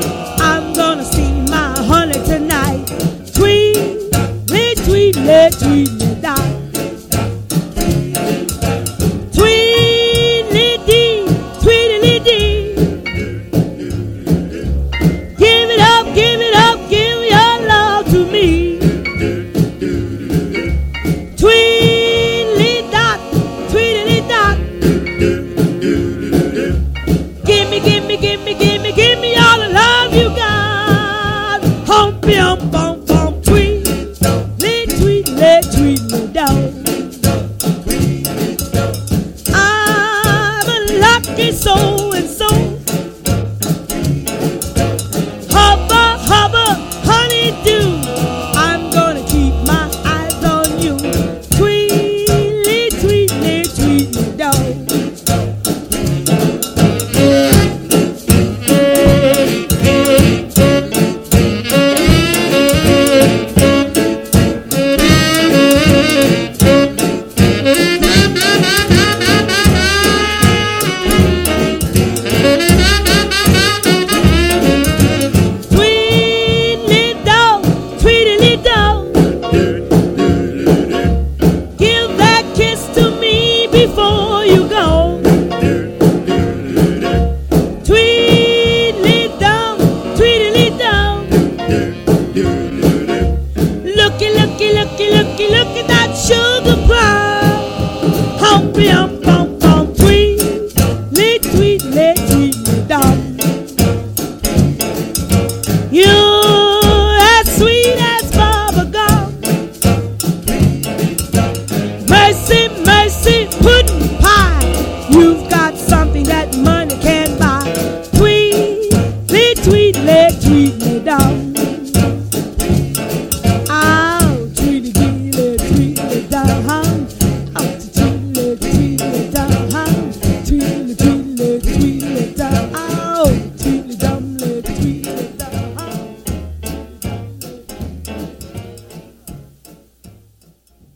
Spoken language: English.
I'm gonna see my honey tonight. Tweedly, tweedly, tweedly, dot. Tweedly dee, tweedly dee. Give it up, give it up, give your love to me. Tweedly dot, tweedly dot. Give me, give me, give me, give me, give me all the love you got. Hum, bum, bum, bum, tweedly, tweedly, tweedly, dot. I'm a lucky so and so. Hubba, hubba, honeydew. I'm gonna keep my eyes on you. Tweedly, tweedly, tweedly, dog. Tweedly dog, tweedly dog. Give that kiss to me before you go. Tweedly dog, tweedly dog. Looky, looky, looky, looky, look at that sugar plum. Humpy, hump, hump, hump, tweedly, tweedly, tweedly dog. You're as sweet as bubble gum. Mercy, mercy, pudding pie. You've got something that money can't buy. Tweedly, tweedly, tweedly, dog.